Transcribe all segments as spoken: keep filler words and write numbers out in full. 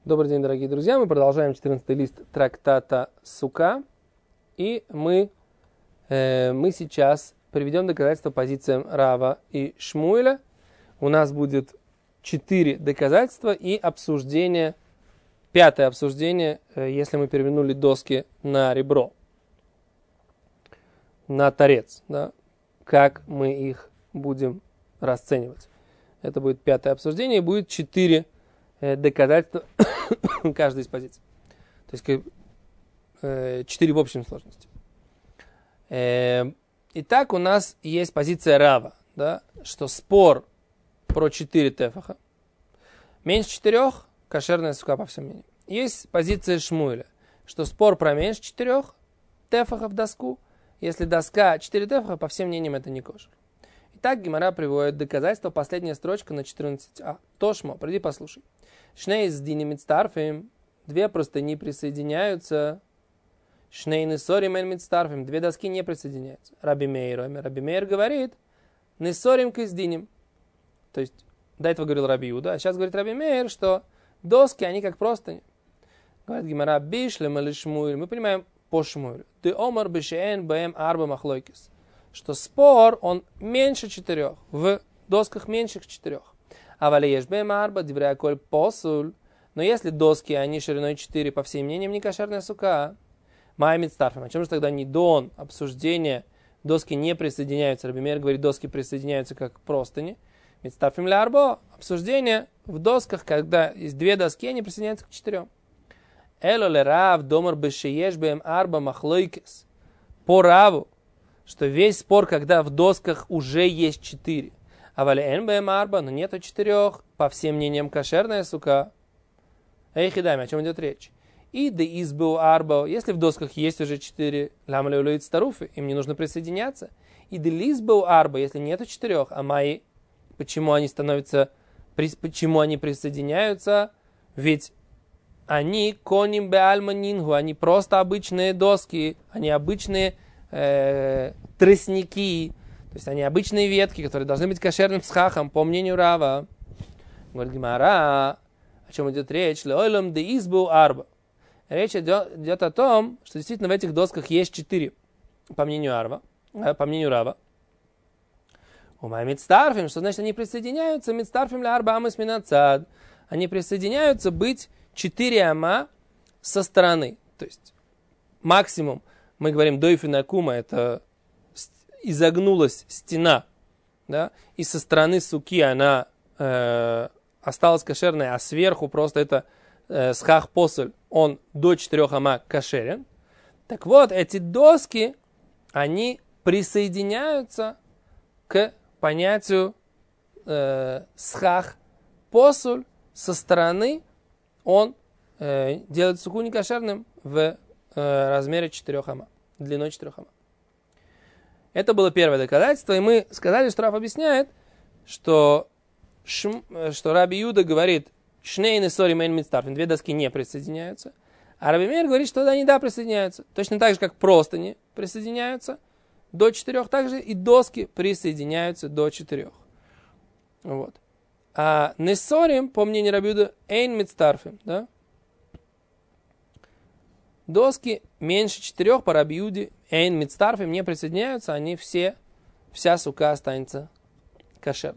Добрый день, дорогие друзья. Мы продолжаем четырнадцатый лист трактата Сука. И мы, э, мы сейчас приведем доказательства позициям Рава и Шмуэля. У нас будет четыре доказательства и обсуждение, пятое обсуждение, э, если мы перевернули доски на ребро, на торец, да, как мы их будем расценивать. Это будет пятое обсуждение, и будет четыре э, доказательства каждой из позиций. То есть э, четыре в общем сложности. Э, итак, у нас есть позиция Рава, да, что спор про четыре тефаха. Меньше четырех – кошерная сука по всем мнениям. Есть позиция Шмуэля, что спор про меньше четырех тефаха в доску. Если доска четыре тефаха, по всем мнениям это не кошер. Итак, Гемара приводит доказательство, последняя строчка на четырнадцать а. Тошмо, приди послушай. Шней с дини мицтарфим, две простыни присоединяются. Шней несорим эн мицтарфим, две доски не присоединяются. Раби Мейр, Раби Мейр говорит, несорим киздиним. То есть, до этого говорил Раби Юда, а сейчас говорит Раби Мейр, что доски, они как простыни. Говорит Гемара, бишлем или шмуэль, мы понимаем по шмуэлю. Ты омар бешеэн бэм арба махлойкис. Что спор, он меньше четырех, в досках меньше четырех. А валиеш бэм арба, диврея коль посуль. Но если доски, они шириной четыре, по всем мнениям, не кошерная сука, май мицтарфим. О чем же тогда не дон, обсуждение, доски не присоединяются. Раби Мейр говорит, доски присоединяются как простыни. Мицтарфим ля арбо, обсуждение в досках, когда есть две доски, они присоединяются к четырем. Эло ле рав, домар бешееш бэм арба махлойкес. По раву, что весь спор, когда в досках уже есть четыре. А вали эн бэм арба, но нету четырех, по всем мнениям кошерная сука. Эй, хидами, о чем идет речь? И да избу арба, если в досках есть уже четыре, лама леулуит старуфы, им не нужно присоединяться. И да лизбу арба, если нету четырех, а мои, почему они становятся, почему они присоединяются? Ведь они коним бе альма нингу, они просто обычные доски, они обычные э, тростники, то есть они обычные ветки, которые должны быть кошерным схахом, по мнению Рава. Говорит Гемара, о чем идет речь? Леойлам де избу арба. Речь идет, идет о том, что действительно в этих досках есть четыре, по мнению Арва, э, по мнению Рава. Умай мицтарфим, что значит они присоединяются, мицтарфим ля арба амас минацад. Они присоединяются быть четыре ама со стороны. То есть максимум, мы говорим, дойфина кума, это изогнулась стена, да, и со стороны суки она э, осталась кошерная, а сверху просто это э, схах посоль, он до четырех ама кошерен. Так вот, эти доски, они присоединяются к понятию э, схах посуль со стороны, он э, делает суку некошерным в э, размере четырех ама, длиной четырех ама. Это было первое доказательство, и мы сказали, что Рав объясняет, что, шм, что Раби Юда говорит, шней несорим эн мицтарфим, две доски не присоединяются, а Раби Мейр говорит, что они да присоединяются, точно так же, как простыни присоединяются до четырех, также и доски присоединяются до четырех. Вот. А несорим, по мнению Раби Юда, эн мицтарфим, да? Доски меньше четырех по Раби Юде, эйн мицтарфим, не присоединяются, они все, вся сука останется кошер.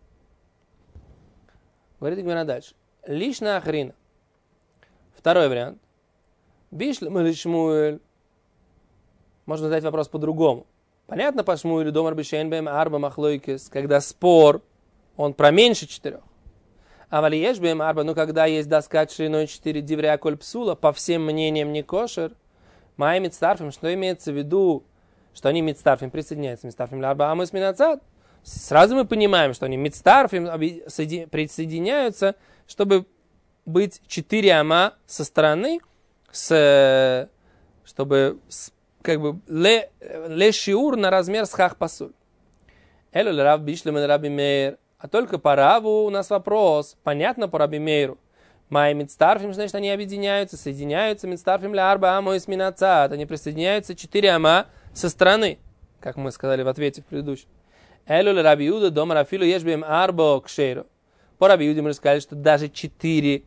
Говорит Гемара дальше. Лишна ахрина. Второй вариант. Бишлем или Шмуэль. Можно задать вопрос по-другому. Понятно по Шмуэлю, домар бешейн бэм арба махлойкес, когда спор, он про меньше четырех. А валиеш бэм арба, ну когда есть доска шириной четыре диврея коль псула, по всем мнениям не кошер, май мицтарфим, что имеется в виду, что они мицтарфим присоединяются, мицтарфим ля арба амас минацад. Сразу мы понимаем, что они мицтарфим присоединяются, чтобы быть четыре ама со стороны, с, чтобы как бы ле, ле шиур на размер схах пасуль. Элю ле рав бишлем эн Раби Мейр. А только по Раву у нас вопрос. Понятно по Раби Мейру. Май мицтарфим, значит, они объединяются, соединяются. Мицтарфим ля арба амо из минацат. Они присоединяются четыре ама со стороны, как мы сказали в ответе в предыдущем. Элю ле Раби Юда дома рафилу еш бэм арбо кшейро. По Раби Юде мы сказали, что даже четыре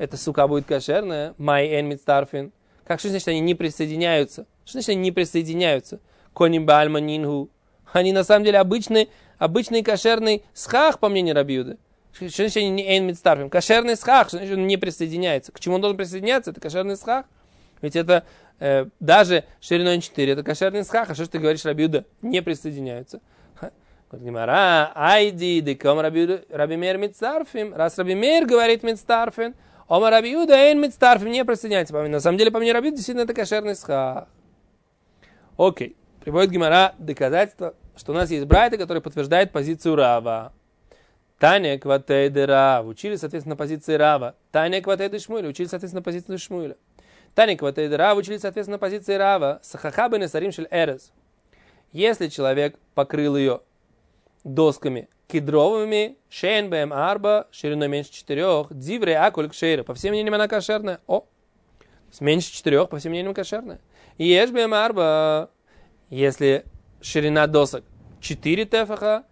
эта сука будет кошерная, май эн мицтарфин. Как, что значит они не присоединяются? Что значит они не присоединяются? Коним бальма нинху. Они на самом деле обычный, обычный кошерный схах, по мнению Раби Юды. Что значит они не эн мицтарфин? Кошерный схах, что значит он не присоединяется? К чему он должен присоединяться? Это кошерный схах. Ведь это э, даже шириной четыре, это кошерный схах. А что ж ты говоришь, Раби Юда не присоединяются? Говорит Гемара, айди, деком Раби Мейр мицтарфим. Раз Раби Мейр говорит мицтарфин, ома Раби Юда эйн мицтарфим, не присоединяется. На самом деле, по мнению Раби Юда, действительно это кошерный схах. Окей. Приводит Гемара доказательство, что у нас есть брайта, который подтверждает позицию Рава. Таня кватейде Рав. Учили, соответственно, позиции Рава. Таня кватейде Шмуэля. Учили, соответственно, позицию Шмуэля. Таня кватейде Рав. Учили, соответственно, позиции Рава. Сахахабы несарим шель эрес. Если человек покрыл ее досками кедровыми, шейн бэм арба, шириной меньше четырех, дивре акуль кшейра. По всем мнениям она кошерная. О, меньше четырех, по всем мнениям кошерная. И еш бэм арба, если ширина досок четыре тефаха,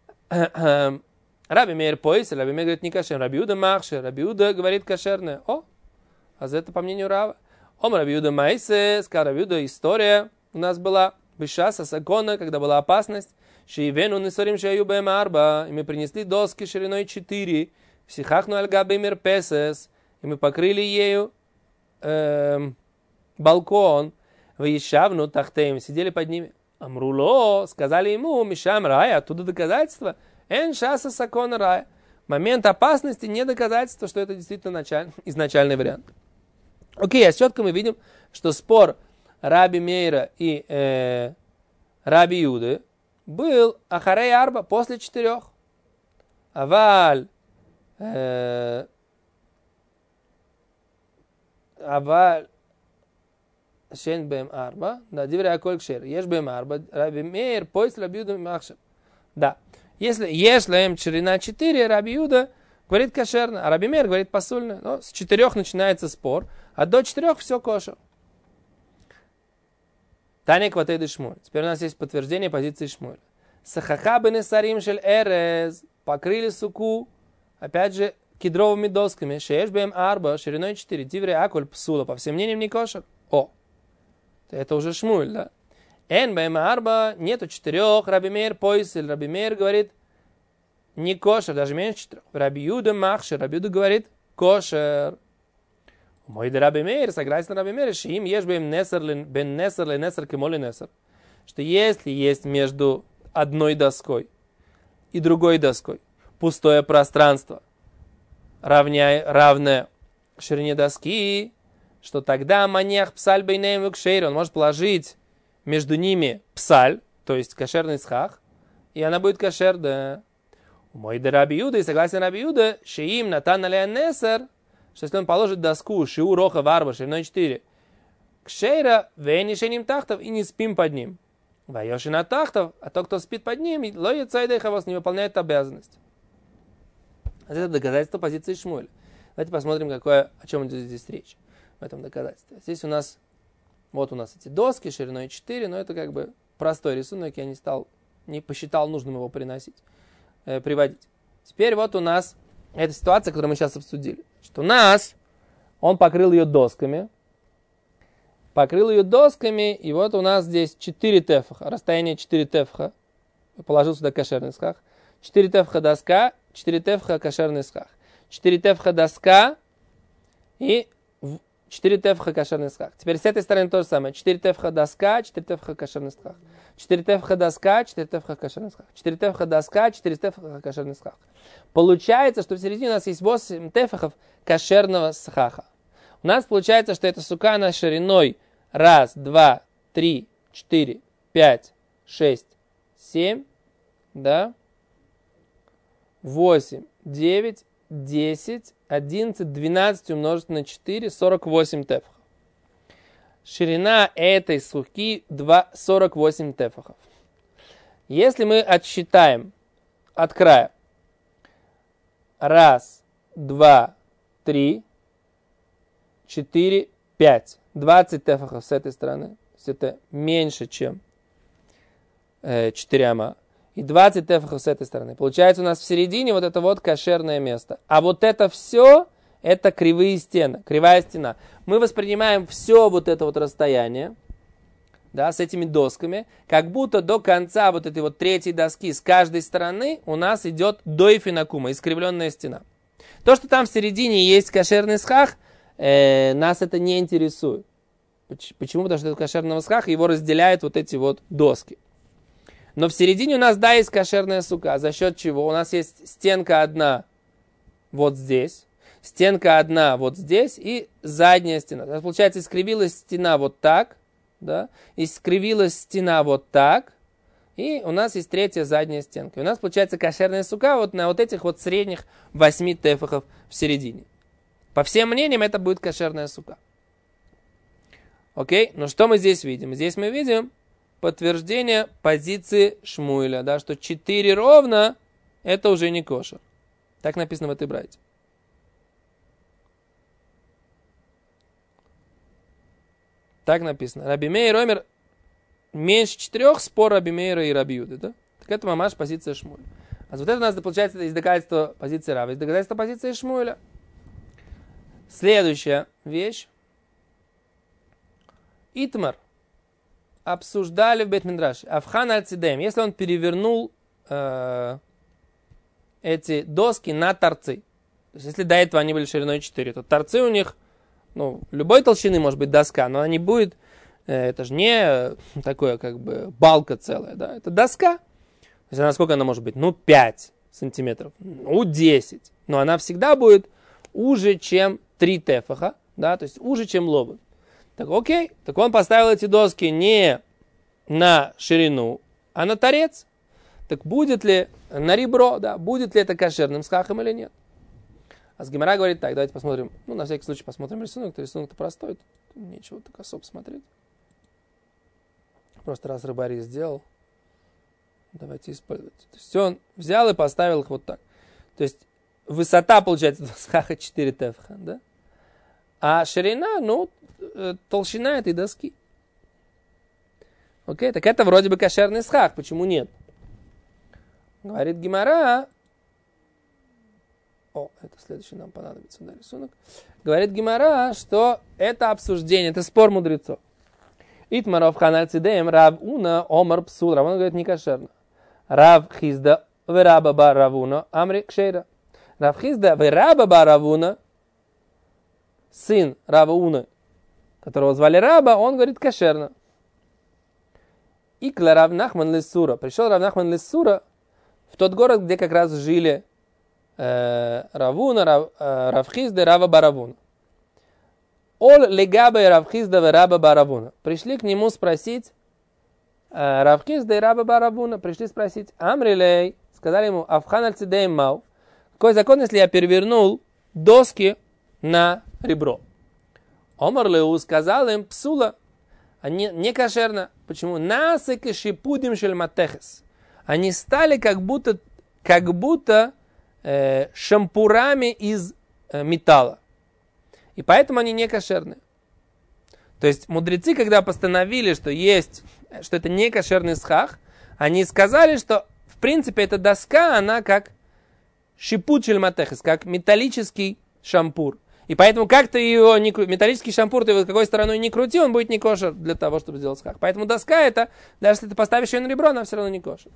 Раби Мейр пояс, Раби Мейр говорит не кошерная. Раби Юда махшер, Раби Юда говорит кошерная. О, а за это по мнению Рава. Ом Раби Юда майсе, сказал Раби Юда, история у нас была, бешаса сакона, когда была опасность, шиивену несорим шаю бэм арба, и мы принесли доски шириной четыре, психахну альгабы мирпесес, и мы покрыли ею эм, балкон, выешавну тахтеем, сидели под ними. Амруло, сказали ему, мишам рая, оттуда доказательства, эн шаса сакона рая. Момент опасности не доказательство, что это действительно началь... изначальный вариант. Окей, а четко мы видим, что спор Раби Мейра и э, Раби Юды был ахарей арба, после четырех. Аваль э, Аваль шен бэм арба, да, диврей аколь кшер, еш бэм арба, Раби Мейр после Раби Юда махшер. Да, если еш лаем ширина четыре, Раби Юда говорит кошерно, а Раби Мейр говорит пасульно. Но с четырех начинается спор, а до четырех все кошер. Таня кватейды Шмуэль. Теперь у нас есть подтверждение позиции Шмуэля. Сахахабы несарим шель эрез. Покрыли суку, опять же, кедровыми досками. Шееш бэм арба, шириной четыре. Дивре акуль псула. По всем мнениям не кошер. О, это уже Шмуэль, да? Эн бэм арба, нету четырех. Раби Мейр поисель. Раби Мейр говорит не кошер, даже меньше четырех. Раби Юда махшер. Раби Юда говорит кошер. Мой да Раби Мейр, согласен Раби Мейр, что им ешь бен несер бен несер ли несер кемоли несер. Что если есть между одной доской и другой доской пустое пространство, равняя, равное ширине доски, что тогда маньях псаль бейнеем векшейр, он может положить между ними псаль, то есть кошерный схах, и она будет кошерная. Мой да Раби Юда, и согласен Раби Юда, что им натан алея несер, что если он положит доску шиу роха варба шириной четыре, кшейра венишеним тахтов, и не спим под ним. Вайошина тахтов, а тот, кто спит под ним, лоя цайдехавос, не выполняет обязанность. Это доказательство позиции Шмуэля. Давайте посмотрим, какое, о чем идет здесь речь в этом доказательстве. Здесь у нас, вот у нас эти доски шириной четыре, но это как бы простой рисунок, я не стал, не посчитал нужным его приносить, э, приводить. Теперь вот у нас эта ситуация, которую мы сейчас обсудили. Что у нас, он покрыл ее досками, покрыл ее досками, и вот у нас здесь четыре тефаха, расстояние четыре тефаха, положил сюда кошерный схах, четыре тефаха доска, четыре тефаха кошерный схах, четыре тефаха доска и четыре тефаха кошерный схах. Теперь с этой стороны то же самое, четыре тефаха доска, четыре тефаха кошерный схах, четыре тефаха доска, четыре тефаха кошерный схах, четыре тефаха доска, четыре тефаха кошерный схах. Получается, что в середине у нас есть восемь тефахов кошерного схаха. У нас получается, что эта сука на шириной раз, два, три, четыре, пять, шесть, семь, да, восемь, девять, десять, одиннадцать, двенадцать умножить на четыре, сорок восемь тефахов. Ширина этой суки сорок восемь тефахов. Если мы отсчитаем от края раз, два, три, четыре, пять. двадцать тефахов с этой стороны. То есть это меньше, чем э, четыре ама. И двадцать тефахов с этой стороны. Получается у нас в середине вот это вот кошерное место. А вот это все, это кривые стены, кривая стена. Мы воспринимаем все вот это вот расстояние, да, с этими досками, как будто до конца вот этой вот третьей доски с каждой стороны у нас идет дойфинакума, искривленная стена. То, что там в середине есть кошерный схах, э, нас это не интересует. Почему? Потому что это кошерного схаха, его разделяют вот эти вот доски. Но в середине у нас, да, есть кошерная сука. За счет чего? У нас есть стенка одна вот здесь, стенка одна вот здесь и задняя стена. То есть, получается, искривилась стена вот так, да, искривилась стена вот так, и у нас есть третья задняя стенка. И у нас получается кошерная сука вот на вот этих вот средних восьми тефахов в середине. По всем мнениям, это будет кошерная сука. Окей, но что мы здесь видим? Здесь мы видим подтверждение позиции Шмуэля, да, что четыре ровно это уже не кошер. Так написано в этой брайте. Так написано. Раби Меир омер меньше четырех, спор Раби Меира и Раби Юды, да? Так это мамаш позиция Шмуэля. А вот это у нас получается из доказательства позиции Рава, из доказательства позиции Шмуэля. Следующая вещь. Итмар обсуждали в Бейт-Мидраше. Авхан аль-Цидеем, если он перевернул э, эти доски на торцы. То есть, если до этого они были шириной четыре, то торцы у них, ну, любой толщины может быть доска, но они будет, э, это же не такое, как бы, балка целая, да, это доска. То есть, насколько она может быть? Ну, пять сантиметров, ну, десять. Но она всегда будет уже, чем три тефаха, да, то есть уже, чем лобут. Так окей, так он поставил эти доски не на ширину, а на торец. Так будет ли на ребро, да, будет ли это кошерным схахом или нет? А с Гемара говорит так, давайте посмотрим, ну на всякий случай посмотрим рисунок, то рисунок-то простой, тут нечего так особо смотреть. Просто раз рыбарь сделал, давайте использовать. То есть он взял и поставил их вот так. То есть высота, получается, схаха четыре тефха, да? А ширина, ну, толщина этой доски. Окей, так это вроде бы кошерный схах, почему нет? Говорит Гемара. О, это следующий нам понадобится, да, рисунок. Говорит Гемара, что это обсуждение, это спор мудрецов. Итмаров ханаль цидеем рав уна омар псул. Рав уна говорит не кошерно. Рав хизда вераба ба равуна амри кшейра. Рав хизда вераба ба равуна, сын Рава Уна, которого звали Раба, он говорит кошерно. Икла Рав Нахман Лессура. Пришел Рав Нахман Лессура в тот город, где как раз жили э, Равуна, Рав, э, Равхизда и Рава Баравуна. Ол легаба и Равхизда и Раба Баравуна. Пришли к нему спросить, э, Равхизда и Раба Баравуна, пришли спросить, Амрилей, сказали ему, Авхан аль-Цидеем мау, какой закон, если я перевернул доски на ребро? Омар Леу сказал им, псула, они не кошерно. Почему? Насык шипудим шельматехес. Они стали как будто, как будто э, шампурами из э, металла. И поэтому они не кошерные. То есть мудрецы, когда постановили, что есть, что это не кошерный схах, они сказали, что в принципе эта доска, она как шипуд шельматехес, как металлический шампур. И поэтому как ты его, не, металлический шампур, ты его какой стороной не крути, он будет не кошер для того, чтобы сделать схах. Поэтому доска это, даже если ты поставишь ее на ребро, она все равно не кошер.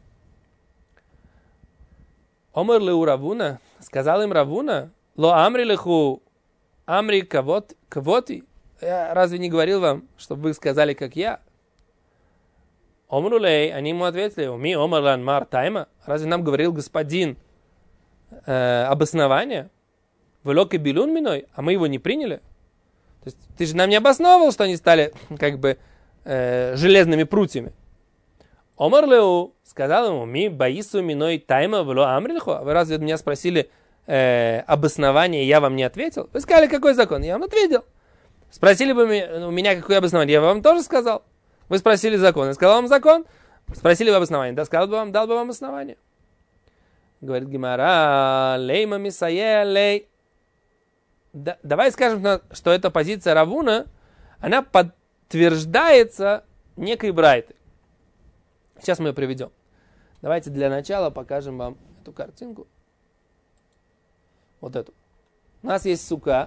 Омер леу Равуна, сказал им Равуна, ло амри леху амри кавот, кавоти. Я разве не говорил вам, чтобы вы сказали, как я? Омру лей, они ему ответили, ми омер лан мар тайма. Разве нам говорил господин э, обоснование? Велокий билун миной, а мы его не приняли. То есть ты же нам не обосновывал, что они стали как бы э, железными прутьями. Омар Леу сказал ему, ми баису миной тайма вело амрилху. Вы разве меня спросили э, обоснование, я вам не ответил? Вы сказали, какой закон? Я вам ответил. Спросили бы у меня, какое обоснование? Я вам тоже сказал. Вы спросили закон, я сказал вам закон. Спросили бы обоснование, да, сказал бы вам, дал бы вам основание. Говорит Гемара, лейма мисае лей. Да, давай скажем, что эта позиция Равуна, она подтверждается некой брайтой. Сейчас мы ее приведем. Давайте для начала покажем вам эту картинку. Вот эту. У нас есть сука.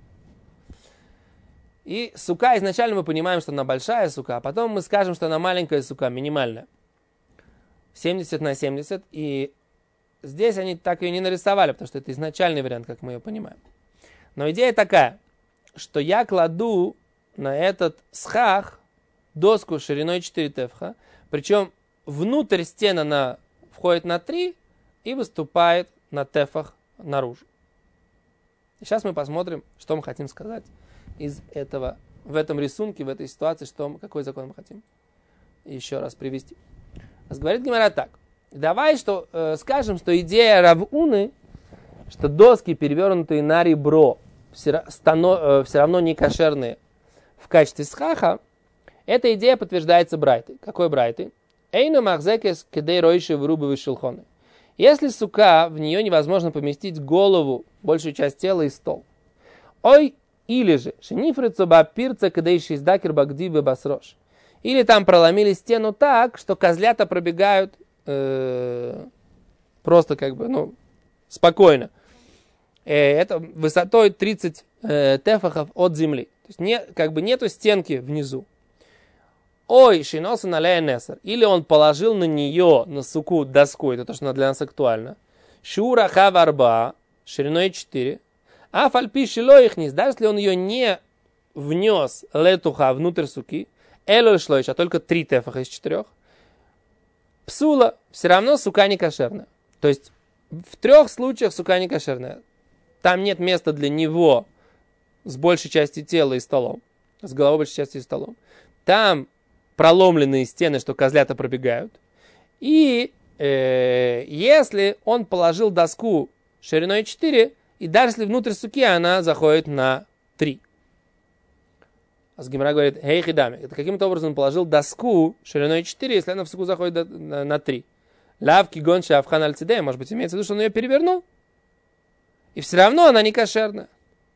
И сука, изначально мы понимаем, что она большая сука, а потом мы скажем, что она маленькая сука, минимальная. семьдесят на семьдесят. И здесь они так ее не нарисовали, потому что это изначальный вариант, как мы ее понимаем. Но идея такая, что я кладу на этот схах доску шириной четыре тефха, причем внутрь стены она входит на три и выступает на тефах наружу. Сейчас мы посмотрим, что мы хотим сказать из этого, в этом рисунке, в этой ситуации, что, какой закон мы хотим еще раз привести. Говорит Гемара так. Давай что, э, скажем, что идея Рав Уны, что доски, перевернутые на ребро, все, стано, э, все равно не кошерные в качестве схаха, эта идея подтверждается брайтой. Какой брайтой? Эйну махзекес кедей ройши вырубывай шелхоны. Если сука, в нее невозможно поместить голову, большую часть тела и стол. Ой, или же, шенифрицоба пирца кедей шиздакер багдибы басрош. Или там проломили стену так, что козлята пробегают э, просто как бы, ну, спокойно. Э, это высотой тридцать э, тефахов от земли. То есть не, как бы нету стенки внизу. Ой, шиноса наляя несер. Или он положил на нее, на суку, доску, это то, что для нас актуально. Шура хаварба, шириной четыре. А фальпи шило их низ. Даже если он ее не внес летуха внутрь суки, эло шлоиш, а только три тефаха из четырех, псула, все равно сука не кошерная. То есть в трех случаях сука не кошерная. Там нет места для него с большей части тела и столом, с головой большей части и столом. Там проломленные стены, что козлята пробегают. И э, если он положил доску шириной четыре, и даже если внутрь суки она заходит на три. А Гемара говорит, хей хидами, это каким-то образом он положил доску шириной четыре, если она в суку заходит на, на три. Лавки гонча авхан альцидея, может быть, имеется в виду, что он ее перевернул. И все равно она не кошерная.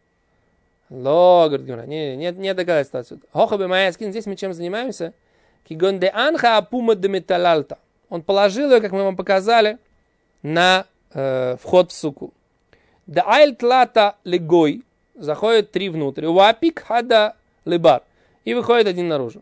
Ло, говорит Гемара, не, не, не доказательства отсюда. Хохабе майяскин, здесь мы чем занимаемся? Кигон де анха апума де металалта. Он положил ее, как мы вам показали, на э, вход в суку. Да айлтлата легой, заходит три внутрь. Уапик хада лебар. И выходит один наружу.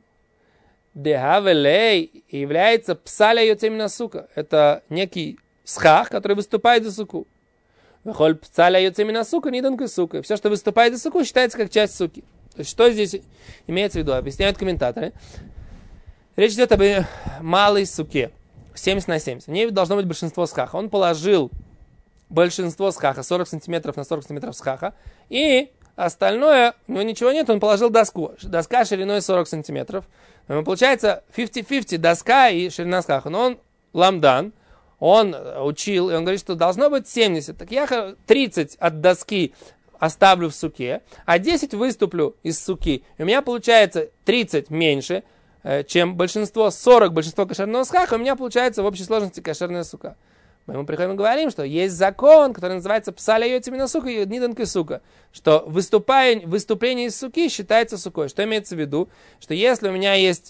Де хавелей является псаля йоцемина сука. Это некий схах, который выступает за суку. Выхоль псаля йоцемина сука, ниданка сука. Все, что выступает за суку, считается как часть суки. То есть, что здесь имеется в виду? Объясняют комментаторы. Речь идет об малой суке. семьдесят на семьдесят. В ней должно быть большинство схаха. Он положил большинство схаха, сорок сантиметров на сорок сантиметров схаха. И остальное, у него ничего нет, он положил доску. Доска шириной сорок сантиметров. Получается пятьдесят на пятьдесят доска и ширина схаха. Но он ламдан, он учил, и он говорит, что должно быть семьдесят. Так я тридцать от доски оставлю в суке, а десять выступлю из суки. И у меня получается тридцать меньше, чем большинство, сорок большинство кошерного схаха, у меня получается в общей сложности кошерная сука. Мы ему приходим и говорим, что есть закон, который называется псаля йоцемина сука и ниданка сука, что выступление, выступление из суки считается сукой. Что имеется в виду? Что если у меня есть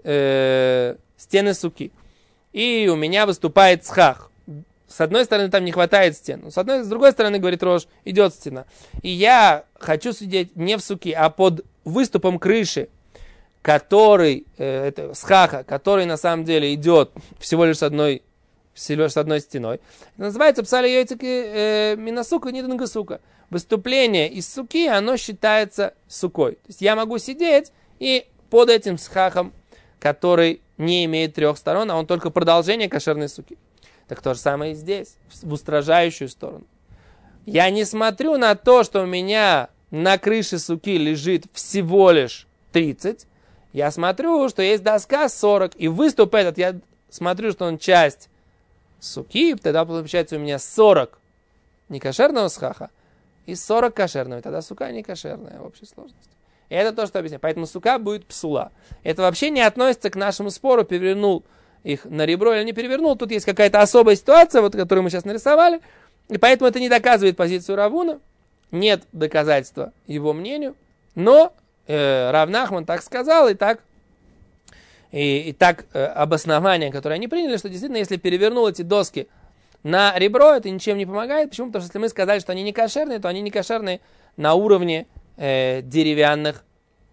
э, стены суки, и у меня выступает схах, с одной стороны там не хватает стен, с, одной, с другой стороны, говорит Рош, идет стена, и я хочу сидеть не в суке, а под выступом крыши, который, э, это схаха, который на самом деле идет всего лишь с одной, всего лишь с одной стеной. Это называется псаля йоцеки э, минасука ниданга сука. Выступление из суки, оно считается сукой. То есть я могу сидеть и под этим схахом, который не имеет трех сторон, а он только продолжение кошерной суки. Так то же самое и здесь, в устражающую сторону. Я не смотрю на то, что у меня на крыше суки лежит всего лишь тридцать, я смотрю, что есть доска сорок, и выступ этот, я смотрю, что он часть суки, тогда получается у меня сорок некошерного схаха и сорок кошерного, и тогда сука не кошерная в общей сложности. И это то, что объясняю. Поэтому сука будет псула. Это вообще не относится к нашему спору, перевернул их на ребро или не перевернул. Тут есть какая-то особая ситуация, вот, которую мы сейчас нарисовали, и поэтому это не доказывает позицию Равуна. Нет доказательства его мнению, но э, Рав Нахман так сказал, и так, и, и так э, обоснование, которое они приняли, что действительно, если перевернул эти доски На ребро это ничем не помогает. Почему? Потому что если мы сказали, что они не кошерные, то они не кошерные на уровне э, деревянных,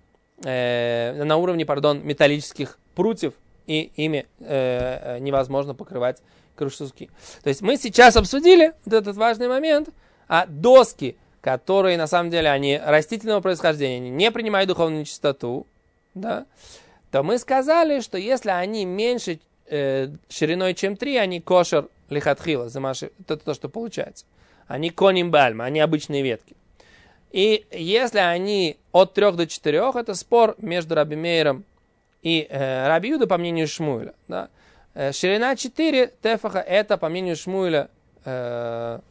э, на уровне, пардон, металлических прутьев, и ими э, невозможно покрывать крышу суки. То есть мы сейчас обсудили вот этот важный момент, а доски, которые на самом деле они растительного происхождения, они не принимают духовную нечистоту, да, то мы сказали, что если они меньше э, шириной, чем три, они кошер лихатхила, это то, что получается. Они коним бальма, они обычные ветки. И если они от трех до четырех, это спор между Раби Мейром и э, Раби Юда, по мнению Шмуэля. Да? Э, ширина четыре тефаха, это, по мнению Шмуэля, э,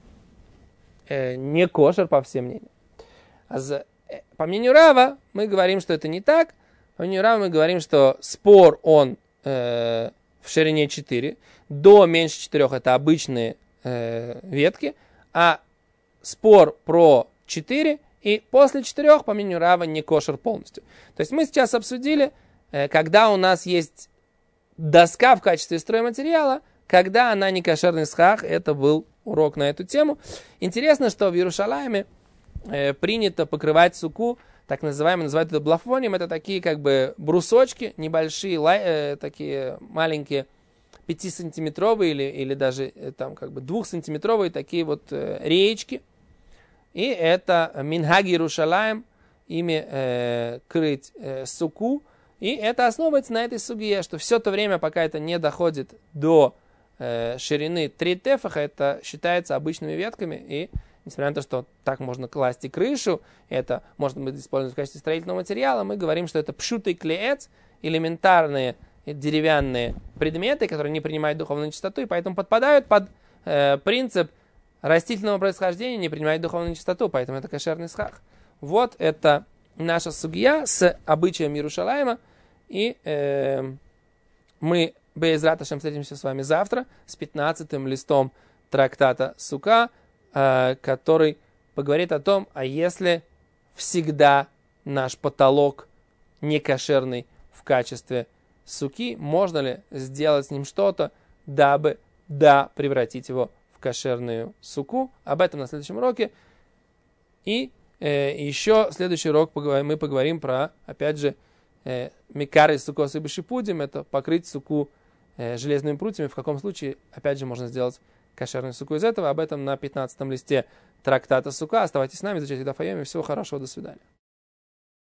э, не кошер, по всем мнениям. А за, э, по мнению Рава, мы говорим, что это не так. По мнению Рава мы говорим, что спор, он э, в ширине четыре. До меньше четырех это обычные э, ветки. А спор про четыре и после четырех, по мнению Рава, не кошер полностью. То есть мы сейчас обсудили, э, когда у нас есть доска в качестве стройматериала, когда она не кошерный схах. Это был урок на эту тему. Интересно, что в Иерушалайме э, принято покрывать суку, так называемые, называют это блафонием. Это такие как бы брусочки, небольшие, лай, э, такие маленькие, пятисантиметровые или, или даже э, там как бы двухсантиметровые такие вот э, реечки. И это Минхаги Иерушалаим, ими э, крыть э, суку. И это основывается на этой сугие, что все то время, пока это не доходит до э, ширины три тефаха, это считается обычными ветками. И несмотря на то, что так можно класть и крышу, это можно быть использовать в качестве строительного материала, мы говорим, что это пшутый клеец, элементарные деревянные предметы, которые не принимают духовную чистоту, и поэтому подпадают под э, принцип растительного происхождения, не принимают духовную чистоту, поэтому это кошерный схах. Вот это наша сугья с обычаем Иерушалайма, и э, мы, Бе'езрат Ашем, встретимся с вами завтра с пятнадцатым листом трактата Сука, э, который поговорит о том, а если всегда наш потолок не кошерный в качестве суки, можно ли сделать с ним что-то, дабы да, превратить его в кошерную суку. Об этом на следующем уроке. И э, еще следующий урок поговорим, мы поговорим про, опять же, э, микары сукос и бешипудим, это покрыть суку э, железными прутьями. В каком случае, опять же, можно сделать кошерную суку из этого. Об этом на пятнадцатом листе трактата Сука. Оставайтесь с нами, изучайте Даф Йоми. Всего хорошего, до свидания.